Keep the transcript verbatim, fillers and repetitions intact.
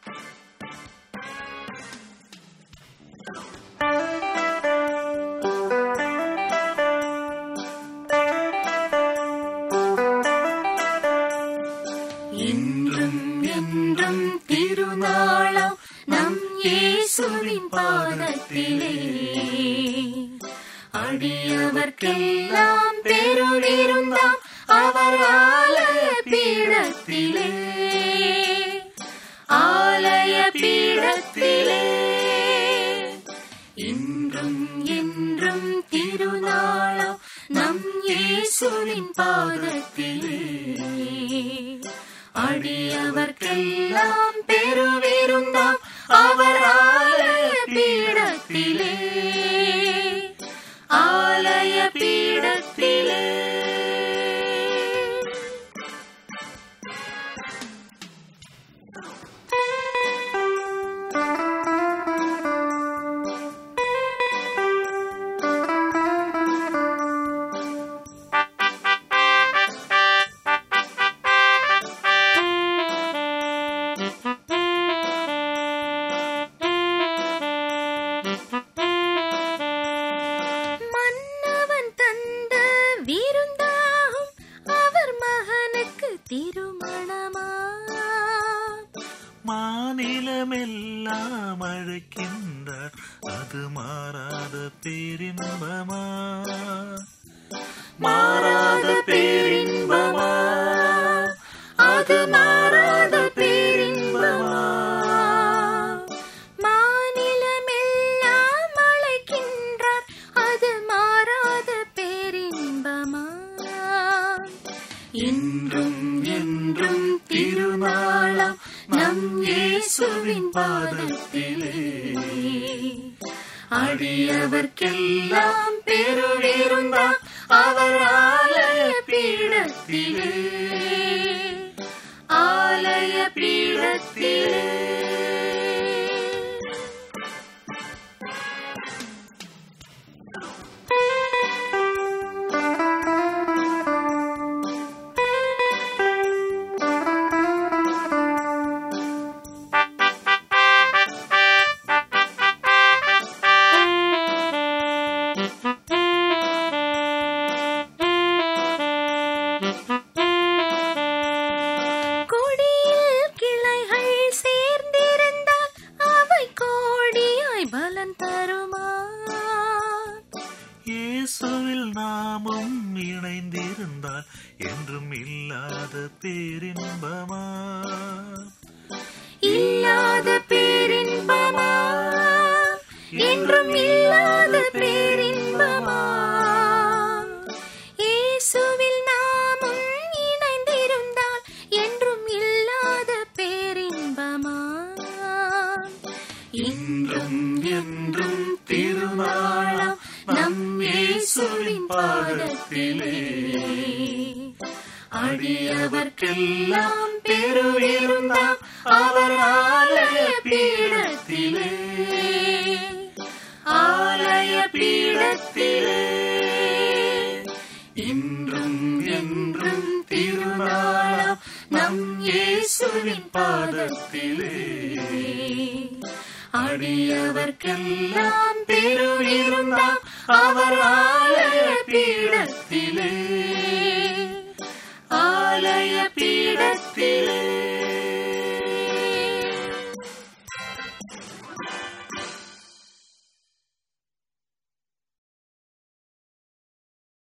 இன்றும் என்றும் திருநாளாம் நம் இயேசுவின் பாதத்திலே அடியவர்க்கெல்லாம் பெருவிருந்தாம் அவர் ஆலய பீடத்திலே ஆலய பீடத்திலே இன்றும் என்றும் திருநாளாம் நம் இயேசுவின் பாதத்திலே அடியவர்க்கெல்லாம் பெருவிருந்தாம் அவர் ஆலய பீடத்திலே ஆலய பீடத்திலே மாநிலமெல்லாம் அழைக்கின்றார் அது மாறாத பேரின்பமா மாறாத பேரின்பமா அது மாறாத பேரின்பமா மாநிலமெல்லாம் அழைக்கின்றார் அது மாறாத பேரின்பமா இன்றும் என்றும் திருநாளாம் நம் இயேசுவின் பாதத்திலே அடியவர்க்கெல்லாம் பெருவிருந்தாம் அவர் ஆலய பீடத்திலே ஆலய பீடத்திலே இயேசுவில் நாமும் இணைந்திருந்தால் என்றும் இல்லாத பேரின்பமா இல்லாத பேரின்பமா என்றும் இல்லாத பேரின்பமா இயேசுவில் நாமும் இணைந்திருந்தால் என்றும் இல்லாத பேரின்பமா இன்றும் என்றும் திருநாளாம் நம் இயேசுவின் பாதத்திலே அடியவர்க்கெல்லாம் பெருவிருந்தாம் அவர் ஆலய பீடத்திலே ஆலய பீடத்திலே இன்றும் என்றும் திருநாளாம் நம் இயேசுவின் பாதத்திலே அடியவர்க்கெல்லாம் பெருவிருந்தாம் அவர் ஆலய பீடத்திலே ஆலய பீடத்திலே